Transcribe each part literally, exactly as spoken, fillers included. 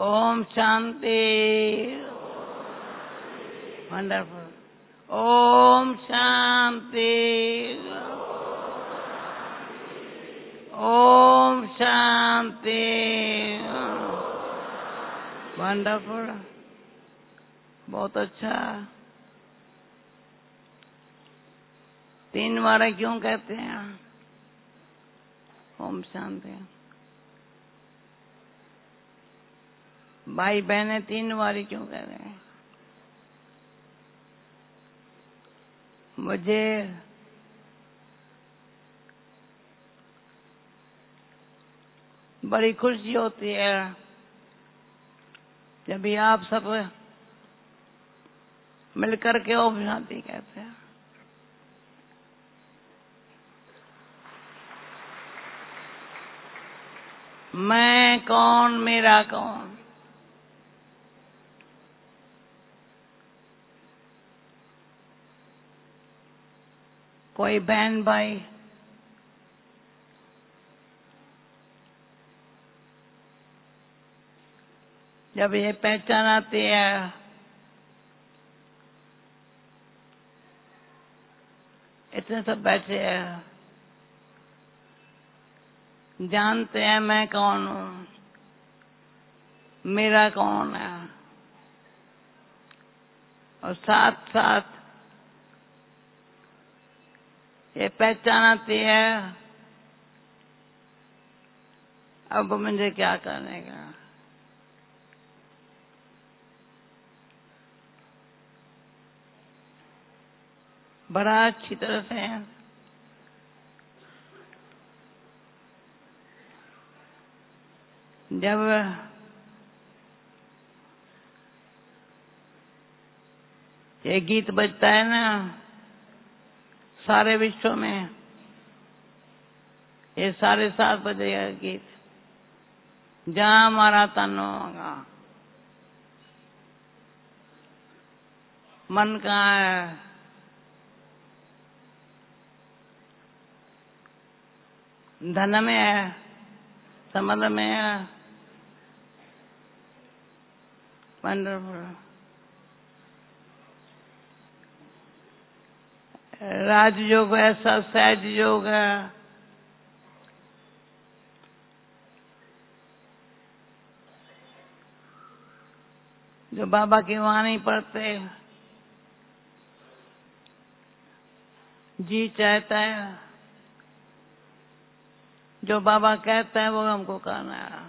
Om Shanti. Wonderful. Om Shanti. Om Shanti. Wonderful, बहुत अच्छा। तीन बार क्यों कहते हैं ओम शांति? भाई बहने तीन बार क्यों कह रहे हैं? मुझे बड़ी खुशी होती है जब भी आप सब मिलकर के ओम शांति कहते हैं। मैं कौन, मेरा कौन? कोई बहन भाई जब ये पहचान आती है, इतने सब बैठे हैं, जानते हैं मैं कौन हूँ, मेरा कौन है, और साथ साथ ये पहचान आती है अब मुझे क्या करने का। बड़ा अच्छी तरह से जब ये गीत बजता है ना सारे विश्व में, ये साढ़े सात बजे का गीत, जहाँ हमारा तन होगा, मन कहाँ है, धन में है, समझ में है। वंडरफुल। राजयोग ऐसा सहज योग है, जो बाबा की वाणी पढ़ते जी चाहता है, जो बाबा कहता है वो हमको करना है।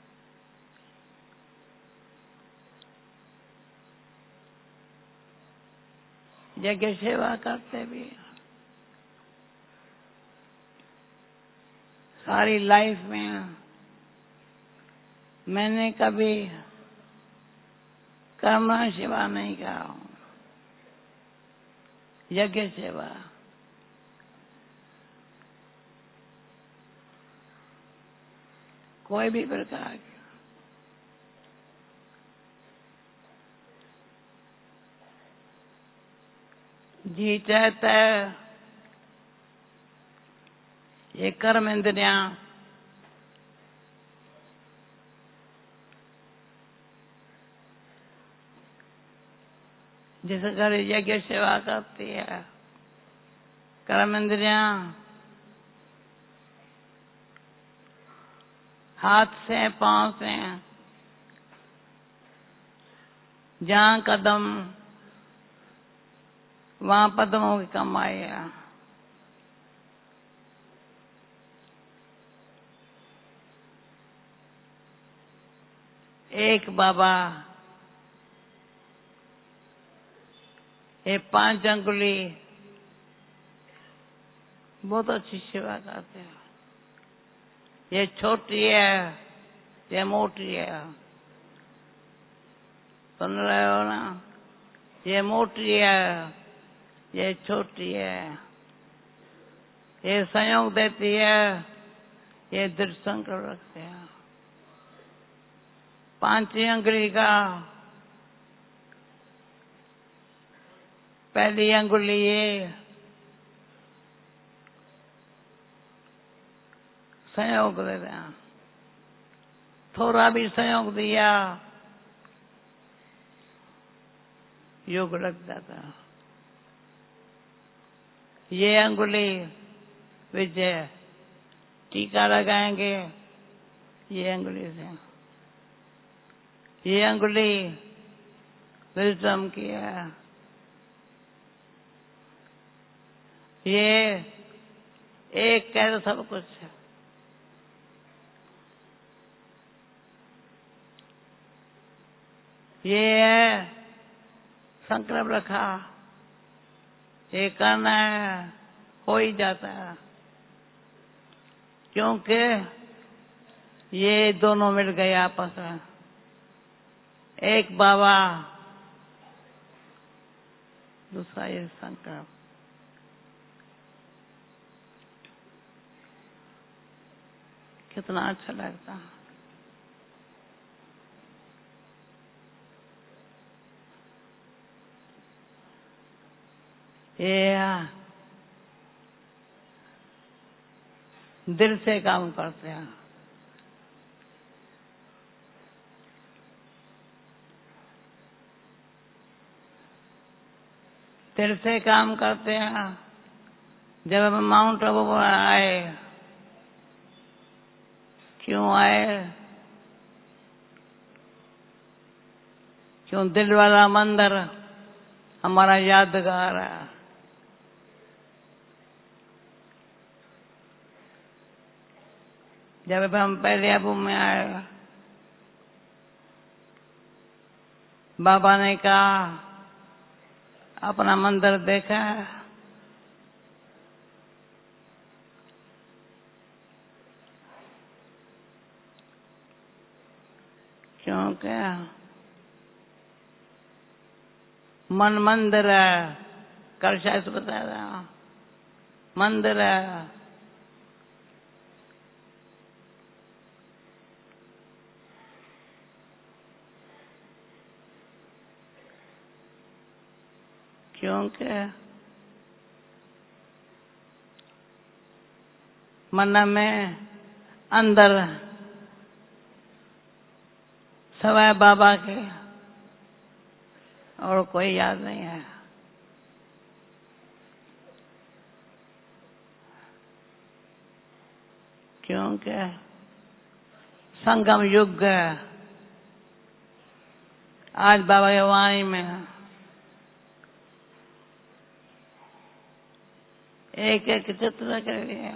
यज्ञ सेवा करते भी सारी लाइफ में मैंने कभी कर्म सेवा नहीं करा, यज्ञ सेवा। कोई भी प्रकार की जी चाहता है ये कर्म इंद्रियां जिस घर यज्ञ सेवा करती है, कर्म इंद्रियां हाथ से पांव से जहाँ कदम वहाँ पद्मों की कमाई है। एक बाबा ये पांच अंगुली बहुत अच्छी सेवा करते हैं। ये छोटी है, ये मोटी है, सुन रहे हो ना? ये मोटी है, ये छोटी है, ये संयोग देती है, ये दृढ़ संकल्प रखते हैं। पांचवी अंगुली का पहली अंगुली ये संयोग दे दें, थोड़ा भी संयोग दिया योग लग जाता। ये अंगुली विजय टीका लगाएंगे, ये अंगुली से, ये अंगुली विजडम की है, ये एक कह सब कुछ है। ये है संकल्प रखा, ये करना है, हो ही जाता है, क्योंकि ये दोनों मिल गए आपस में। एक बाबा, दूसरा ये संकल्प। कितना अच्छा लगता है। ये दिल से काम करते हैं। दिल से काम करते हैं। जब हम माउंट आबू पर आए, क्यों आए? क्यों? दिल वाला मंदिर हमारा यादगार है। जब हम पहले आबू में आए, बाबा ने कहा अपना मंदिर देखा है? क्योंकि मन मंदिर है। कल शायद बता रहा मंदिर है। क्योंकि मन में अंदर सवाए बाबा के और कोई याद नहीं है। क्योंकि संगम युग है। आज बाबा की वाणी में एक एक चित्र के लिए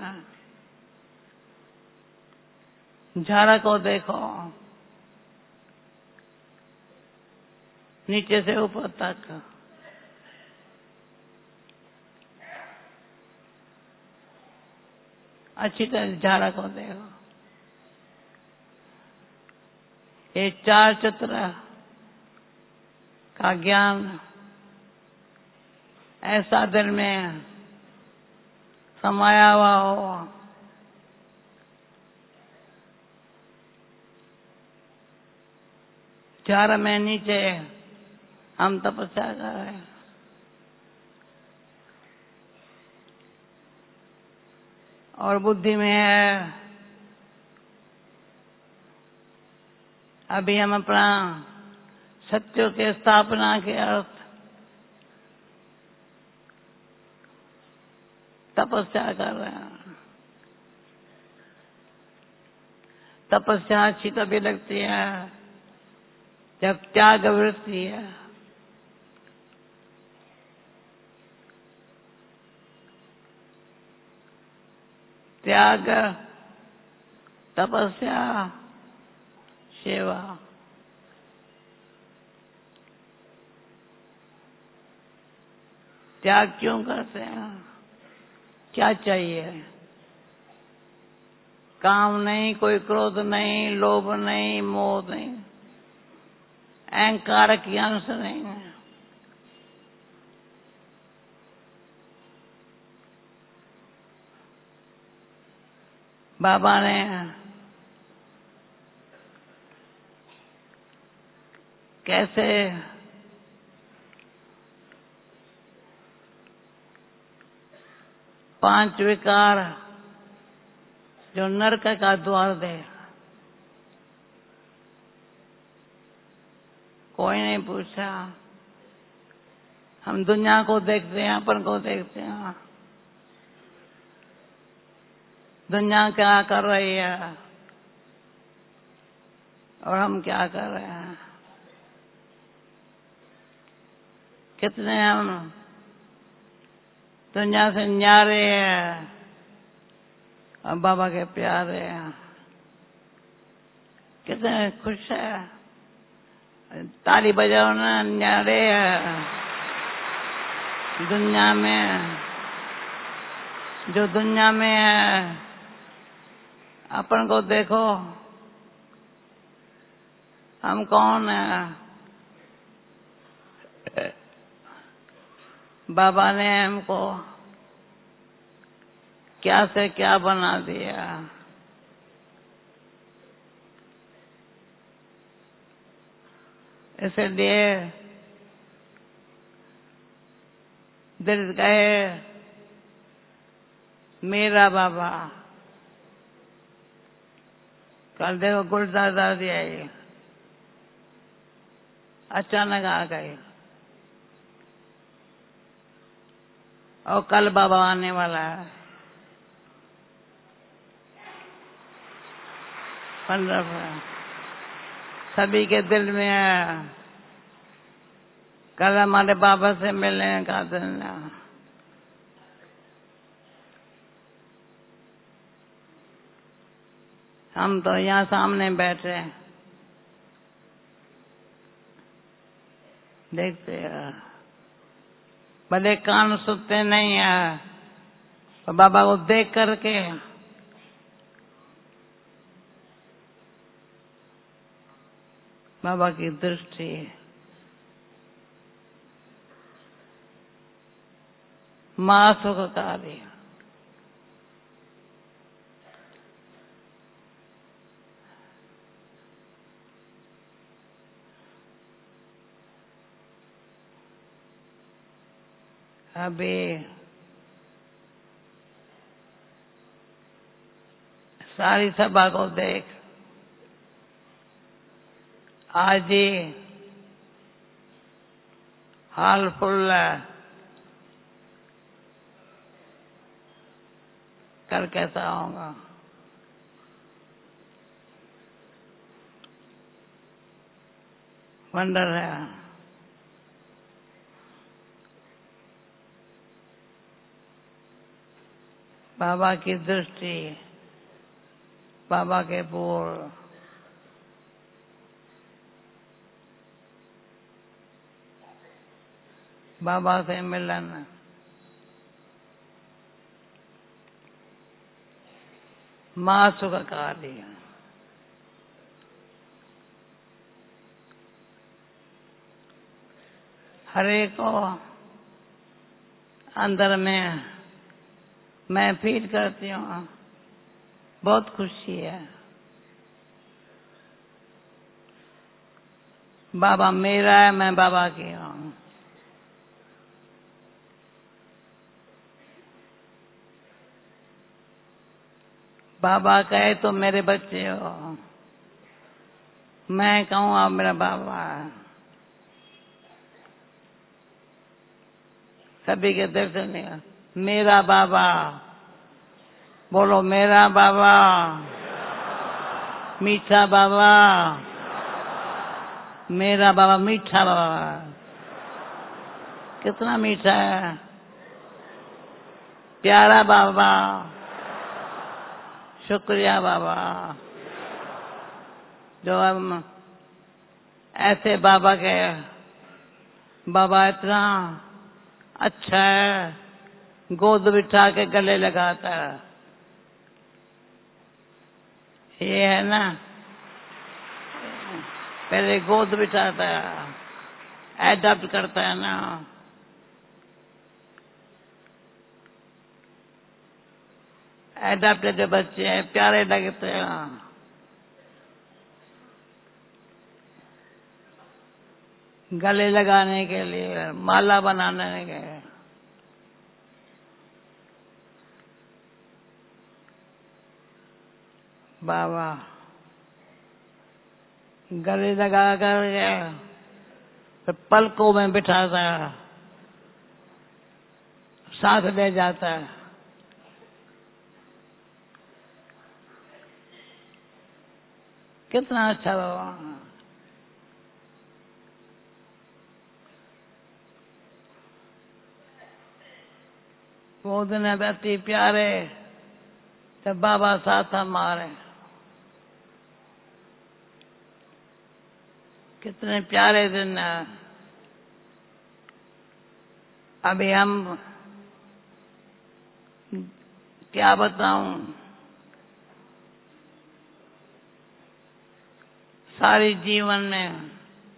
झाड़ा को देखो, नीचे से ऊपर तक, अच्छी तरह झाड़ा को देखो। ये चार चित्र का ज्ञान ऐसा दिल में समाया हुआ हो, चार में नीचे हम तपस्या कर रहे हैं। और बुद्धि में है अभी हम अपना सत्य के स्थापना के अर्थ तपस्या कर रहे हैं। तपस्या अच्छी तभी लगती है जब त्याग वृत्ति है। त्याग, तपस्या, सेवा। त्याग क्यों करते हैं? क्या चाहिए? काम नहीं, कोई क्रोध नहीं, लोभ नहीं, मोह नहीं, अहंकार की अंश नहीं है। बाबा ने कैसे पांच विकार जो नरक का द्वार दे, कोई नहीं पूछा, हम दुनिया को देखते हैं, अपन को देखते हैं। दुनिया क्या कर रही है और हम क्या कर रहे हैं। कितने हम दुनिया से न्यारे हैं और बाबा के प्यारे हैं। कितने खुश है। ताली बजाओ ना, न्यारे है दुनिया में। जो दुनिया में है अपन को देखो, हम कौन है। बाबा ने हमको क्या से क्या बना दिया। इसलिए दिल कहे मेरा बाबा। कल देखो गुलदार दिया ये अचानक आ गए और कल बाबा आने वाला है। पंद्रह सभी के दिल में है। कल हमारे बाबा से मिलने का दिन है। हम तो यहाँ सामने बैठे देखते हैं। भले कान सुनते नहीं है, तो बाबा को देख करके बाबा की दृष्टि माँ सुखकारी। अभी सारी सभा को देख, आज ही हाल फुल है, कल कैसा होगा। वंडर है। बाबा की दृष्टि, बाबा के बोल, बाबा से मिलन, माँ सुखकारी। हरे को अंदर में मैं फील करती हूँ, बहुत खुशी है। बाबा मेरा है, मैं बाबा की हूँ। बाबा कहे तो मेरे बच्चे हो, मैं कहूँ आप मेरा बाबा है। सभी के दर्शन नहीं, मेरा बाबा बोलो, मेरा बाबा, मीठा बाबा, मेरा बाबा मीठा बाबा। कितना मीठा है, प्यारा बाबा। शुक्रिया बाबा, जो हम ऐसे बाबा के, बाबा इतना अच्छा है, गोद बिठा के गले लगाता है। ये है ना, पहले गोद बिठाता है, एडॉप्ट करता है ना। एडॉप्टेड बच्चे हैं, प्यारे लगते हैं। गले लगाने के लिए, माला बनाने के, बाबा गले लगा कर तो पलकों में बिठाता है, साथ ले जाता है। कितना अच्छा भगवान। वो दिन अति प्यारे जब बाबा साथ हमारे, कितने प्यारे दिन है। अभी हम क्या बताऊं, सारी जीवन में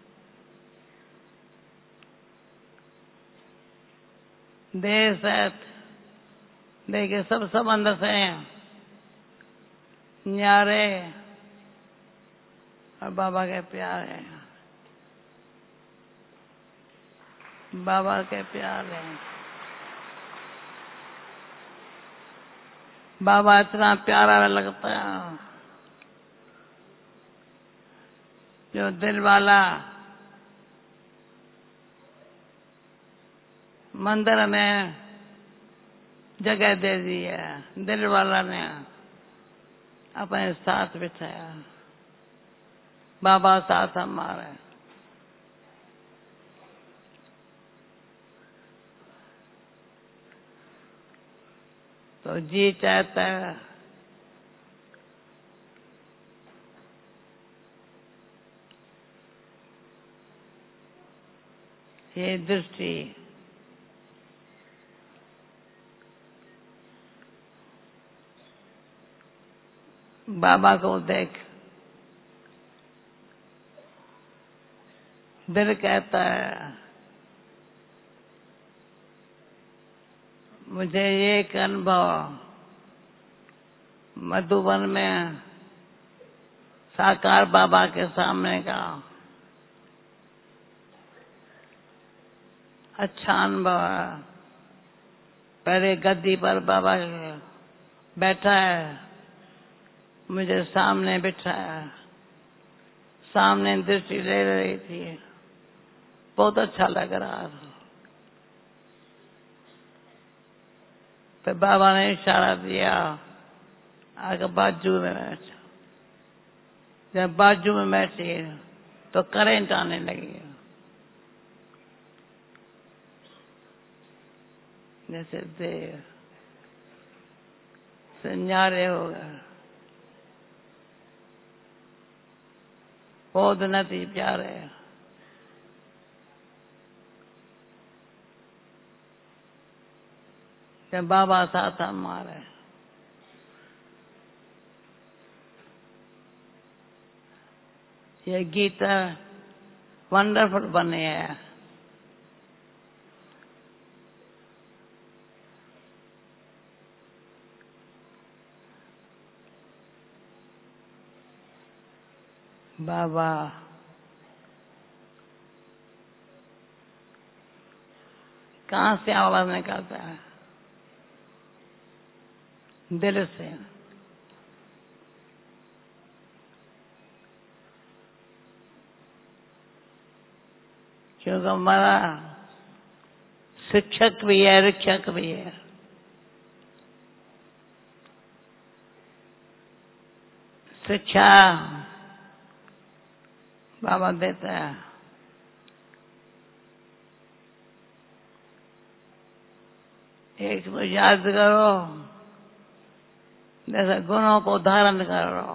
देश है, देखिए सब संबंध से न्यारे और बाबा के प्यारे, बाबा के प्यारे। बाबा इतना प्यारा लगता है, जो दिल वाला मंदिर में जगह दे दी है, दिल वाला ने अपने साथ बिठाया। बाबा साथ हमारे। तो जी चाहता है ये दृष्टि बाबा को देख, दिल कहता है मुझे ये एक अनुभव मधुबन में साकार बाबा के सामने का अच्छा अनुभव है। पहले गद्दी पर बाबा बैठा है, मुझे सामने बिठाया, सामने दृष्टि ले रही थी, बहुत अच्छा लग रहा था। फिर बाबा ने इशारा दिया आगे बाजू में बैठ। जब बाजू में बैठी तो करंट आने लगी, जैसे देव संजारे हो गए। बहुत नदी प्यारे, जब बाबा साथ हमारे। ये गीत वंडरफुल बने है। बाबा कहाँ से आवाज निकलता है? दिल से। क्योंकि हमारा शिक्षक भी है, रक्षक भी है। शिक्षा बाबा देता है, एक तो याद करो, जैसे गुणों को धारण करो,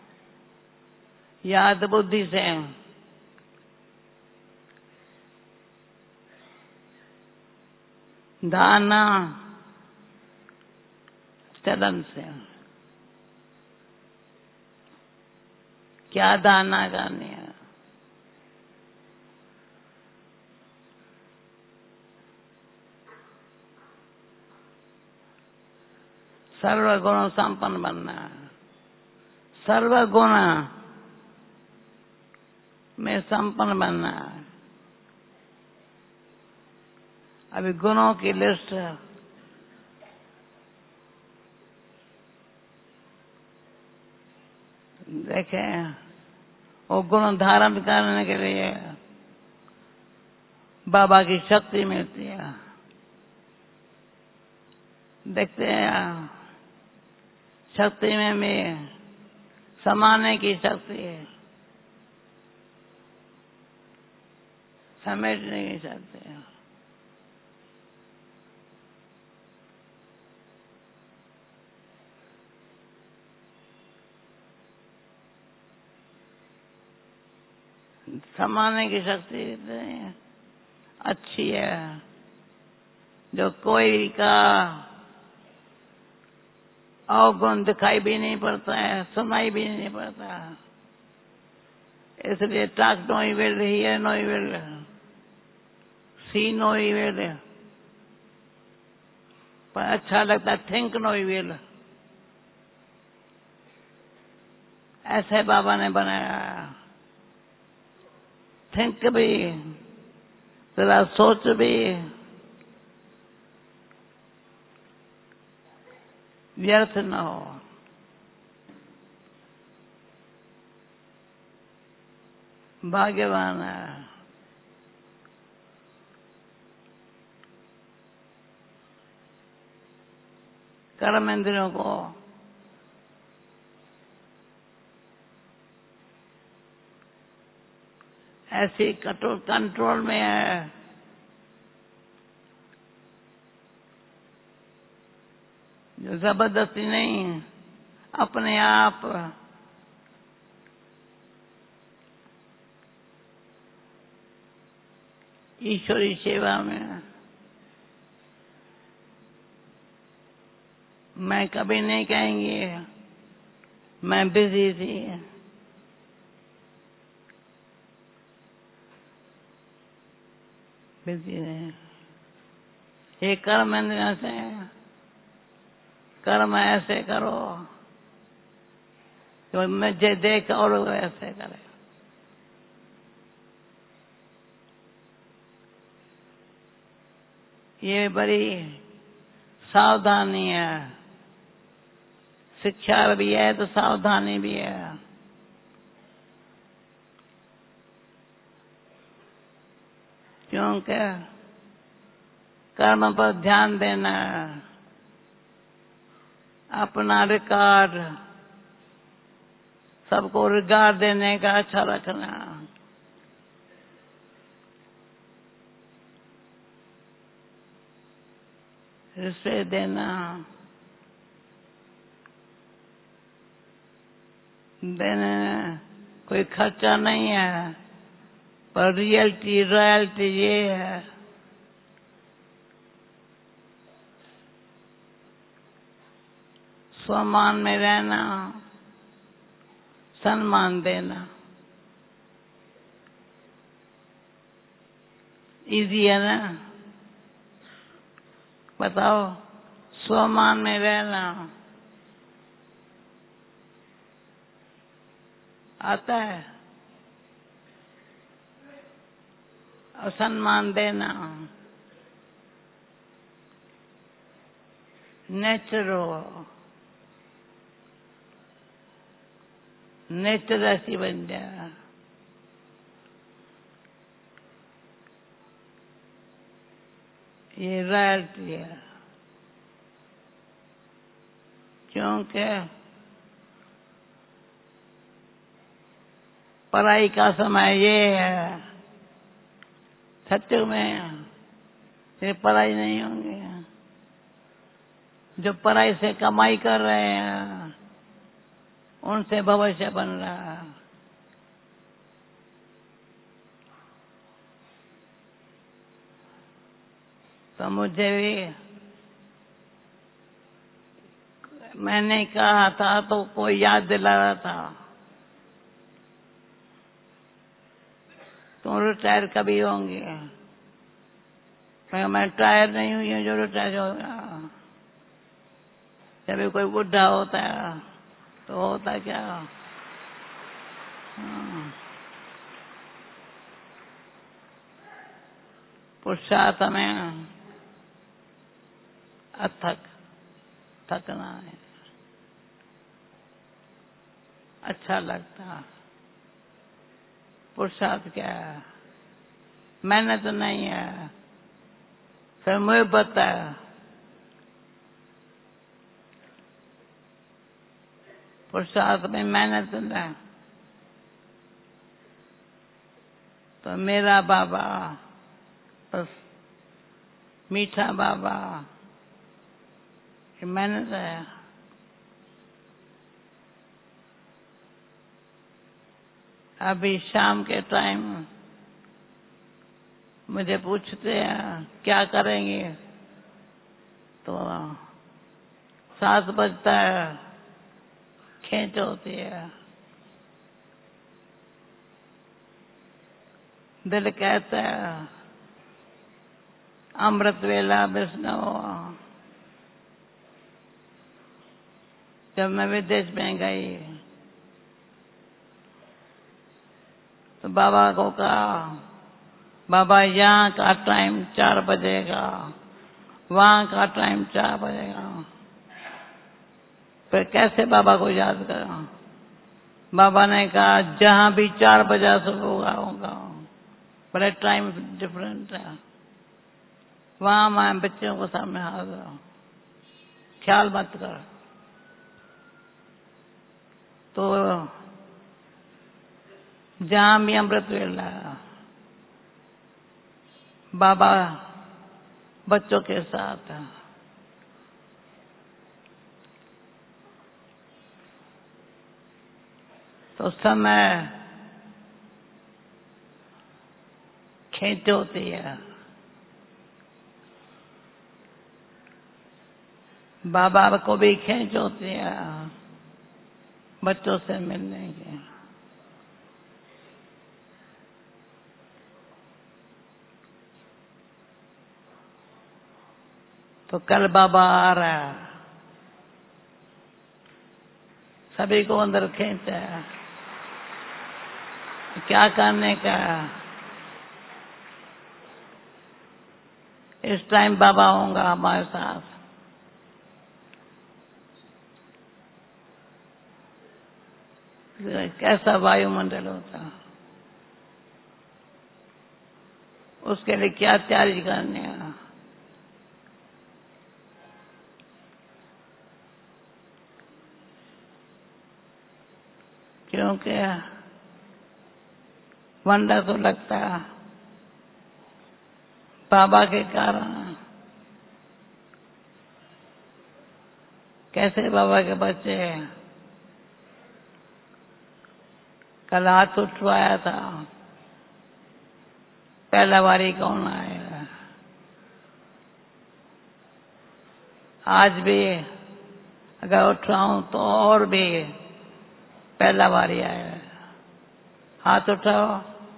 याद बुद्धि से, धारणा चलन से। क्या धारणा करनी है? सर्वगुण संपन्न बनना है, सर्वगुण में संपन्न बनना है। अभी गुणों की लिस्ट देखें, वो गुण धारण करने के लिए बाबा की शक्ति मिलती है। देखते हैं शक्ति में भी समाने की शक्ति है, समेटने की शक्ति है। समाने की शक्ति इतनी अच्छी है जो कोई का अवगुण दिखाई भी नहीं पड़ता है, सुनाई भी नहीं पड़ता। इसलिए talk no evil, hear no evil, see no evil, पर अच्छा लगता है थिंक नो विल। ऐसे बाबा ने बनाया। थिंक भी, जरा सोच भी, व्यर्थ न हो। भाग्यवान है। कर्म इंद्रियों को ऐसी कठोर कंट्रोल में है जो जबरदस्ती नहीं, अपने आप ईश्वरी सेवा में। मैं कभी नहीं कहेंगे मैं बिजी थी, बिजी है। ये कर्म इंद्रियों से कर्म ऐसे करो तो मुझे देख और ऐसे करे। ये बड़ी सावधानी है। शिक्षा भी है तो सावधानी भी है। क्योंकि कर्म पर ध्यान देना, अपना रिकॉर्ड, सबको रिकॉर्ड देने का अच्छा रखना, रिश्वत देना, देने कोई खर्चा नहीं है, पर रियलिटी रॉयल्टी ये है सम्मान में रहना, सम्मान देना। इजी है ना? बताओ, सम्मान में रहना आता है और सम्मान देना नेचर हो, नेचर ऐसी बन जाए। ये रॉयल्टी है। क्योंकि पढ़ाई का समय ये है, सत्य में ये पढ़ाई नहीं होंगी। जो पढ़ाई से कमाई कर रहे हैं उनसे भविष्य बन रहा है। तो मुझे भी, मैंने कहा था तो कोई याद दिला रहा था, तुम रिटायर कभी होंगे? मैं रिटायर नहीं हुई हूँ जो रिटायर होगा। जब कोई बुढ़ा होता है तो होता क्या, पुरुषार्थ में अथक थकना है, अच्छा लगता। पुरुषार्थ क्या है? मेहनत नहीं है, फिर मुझे बताया पुरुषार्थ में मेहनत है। तो मेरा बाबा बस मीठा बाबा, ये मेहनत है। अभी शाम के टाइम मुझे पूछते हैं क्या करेंगे, तो सात बजता है, खींच होती है। दिल कहता है अमृत वेला विष्णु। जब मैं विदेश में गई तो बाबा को कहा, बाबा यहाँ का टाइम चार बजेगा, वहाँ का टाइम चार बजेगा, फिर कैसे बाबा को याद करा? बाबा ने कहा जहाँ भी चार बजे से होगा होगा, बड़े टाइम डिफरेंट है, वहाँ मैं बच्चों को सामने हाजिर हूँ, ख्याल मत कर। तो जहाँ भी अमृत वेला, बाबा बच्चों के साथ है। तो समय खींच होती है। बाबा को भी खींच होती है बच्चों से मिलने की। तो कल बाबा आ रहा है, सभी को अंदर खींच है। क्या करने का? इस टाइम बाबा होगा हमारे साथ। कैसा वायुमंडल होता, उसके लिए क्या तैयारी करनी है? क्योंकि वंडा तो लगता है बाबा के कारण। कैसे बाबा के बच्चे कल हाथ उठवाया था, पहला बारी कौन आएगा? आज भी अगर उठाऊं तो और भी पहला बारी आएगा। हाथ उठाओ,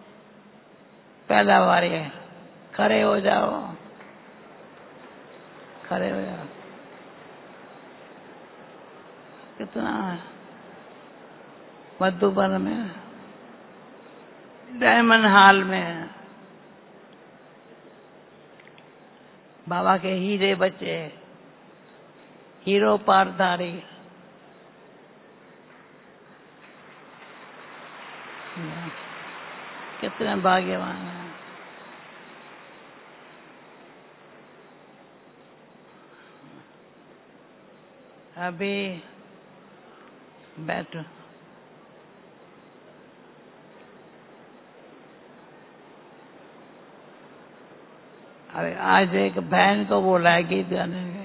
पहला बारी है। खड़े हो जाओ, खड़े हो जाओ। कितना मधुबन में डायमंड हॉल में बाबा के हीरे बच्चे, हीरो पारधारी। कितने भाग्यवान हैं। अभी बैठो। अरे आज एक बहन को बोला है गीत गाने के।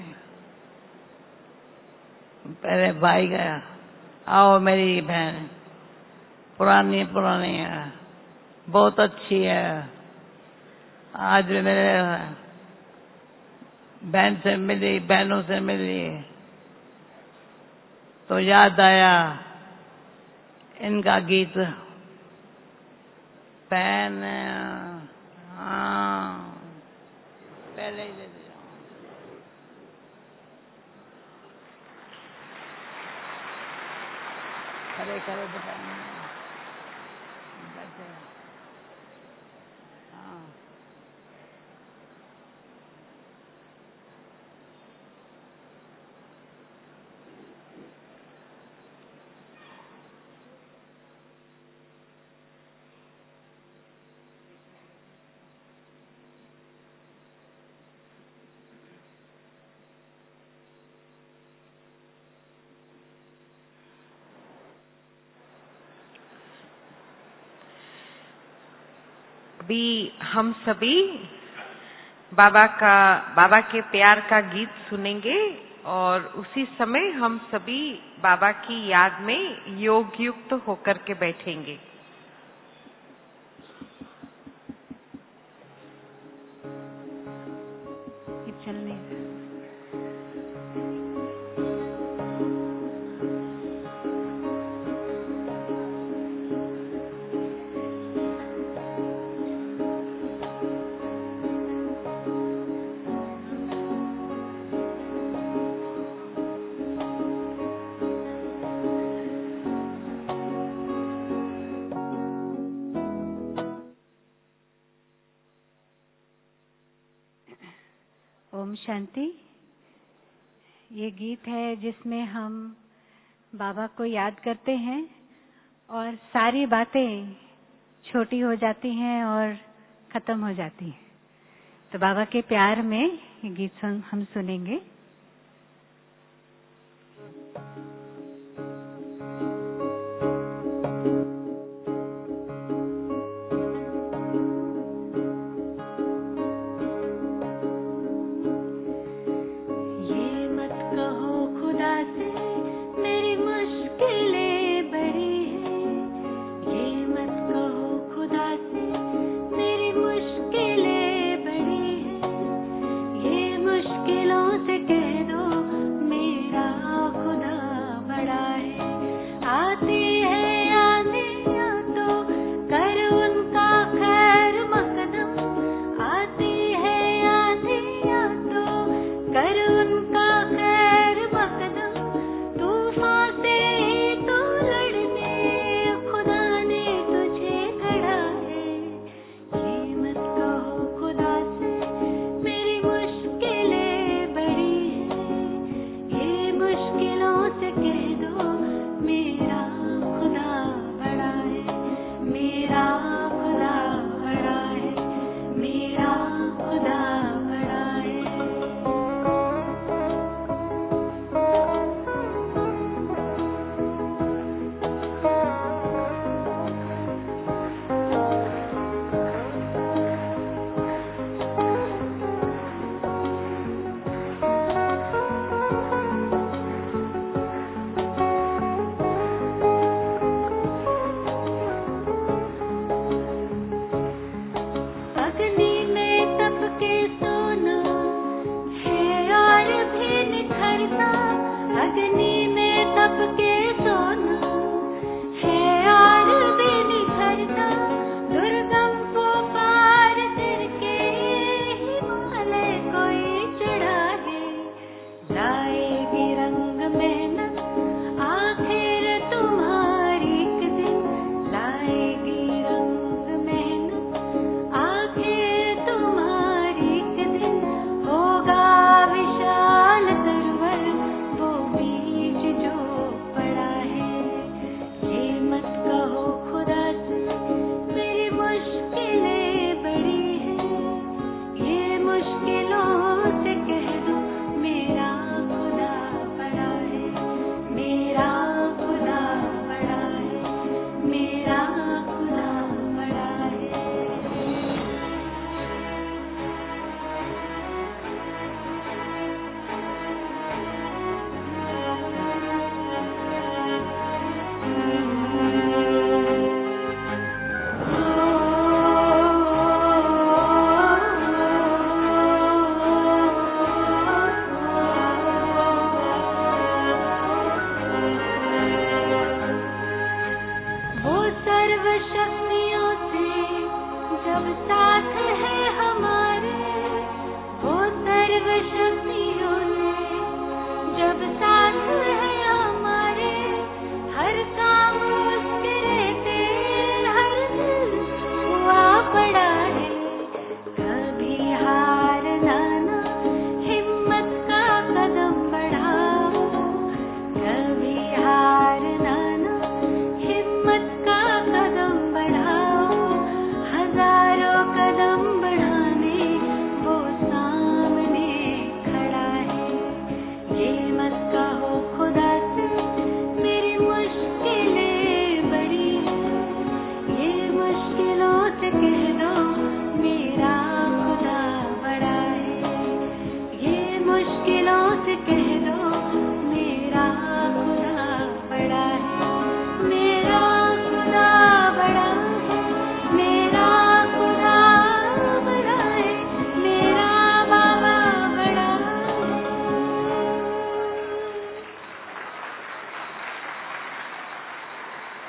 पहले भाई गया, आओ मेरी बहन, पुरानी पुरानी है, बहुत अच्छी है। आज भी मेरे बहन से मिली, बहनों से मिली तो याद आया इनका गीत। बहन, हाँ पहले ही दे दिया। खड़े खड़े बताएंगे बैठे। हाँ अभी हम सभी बाबा का बाबा के प्यार का गीत सुनेंगे और उसी समय हम सभी बाबा की याद में योग युक्त होकर के बैठेंगे। चलने ओम शांति। ये गीत है जिसमें हम बाबा को याद करते हैं और सारी बातें छोटी हो जाती हैं और खत्म हो जाती हैं। तो बाबा के प्यार में ये गीत सुन, हम सुनेंगे। मुश्किलों से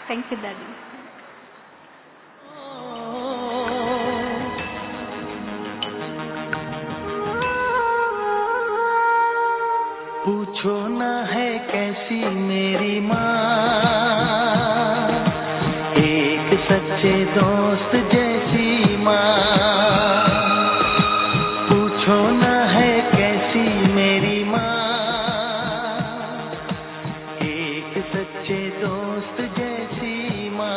थैंक यू दादी। पूछो ना है कैसी मेरी माँ, एक सच्चे दोस्त जैसी माँ। पूछो ना है कैसी मेरी माँ, एक सच्चे दोस्त जैसी माँ।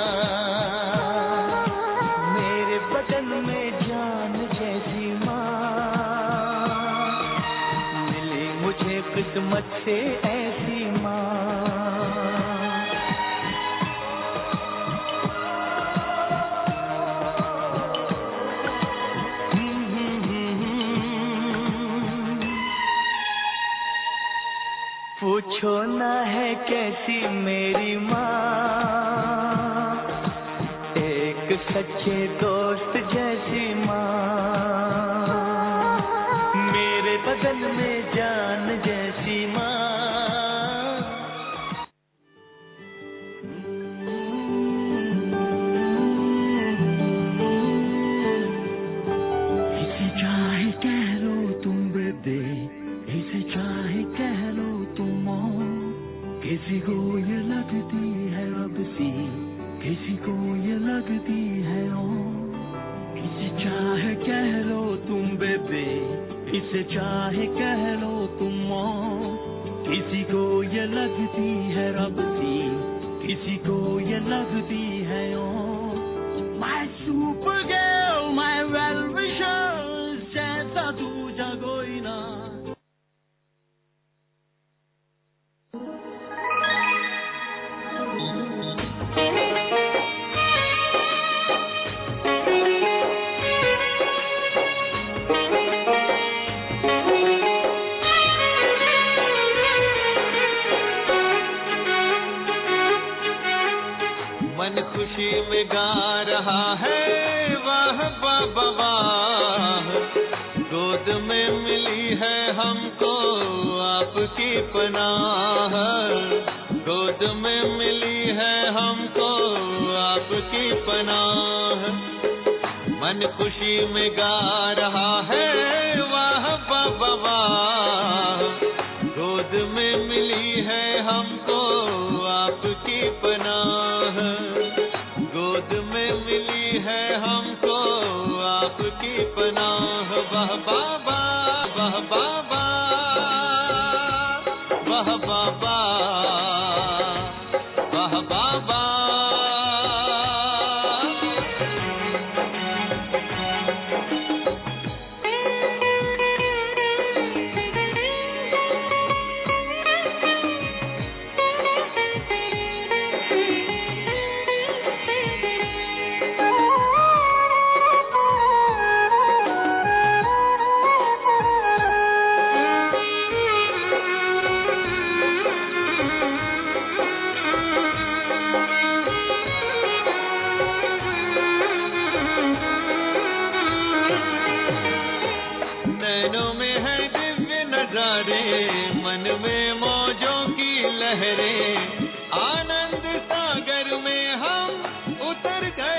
मेरे बदन में जान जैसी माँ, मिली मुझे किस्मत से ऐसी माँ। पूछो ना है कैसी मेरी माँ, एक सच्चे दोस्त जैसी माँ। मेरे बदन में जान जैसी माँ। इसे चाहे कह लो तुम बेबे, इसे चाहे कह लो तुम माँ। किसी को ये लगती है रब सी, किसी को ये लगती है ओ। इसे चाहे कह लो तुम बेबे, इसे चाहे कह लो तुम माँ। किसी को ये लगती है रब सी, किसी को ये लगती है ओ। My super girl, my well wisher, जैसा दूजा कोई ना। मन खुशी में गा रहा है वाह बाबा वाह। गोद में मिली है हमको आपकी पनाह, गोद में मिली है हमको आपकी पनाह। मन खुशी में गा रहा है वाह बाबा वाह। गोद में मिली है हमको आपकी पनाह, गोद में मिली है हमको आपकी पनाह। वाह बाबा वाह बाबा वाह बाबा वाह बाबा। नैनों में है दिव्य नजारे, मन में मौजों की लहरें। आनंद सागर में हम उतर गए।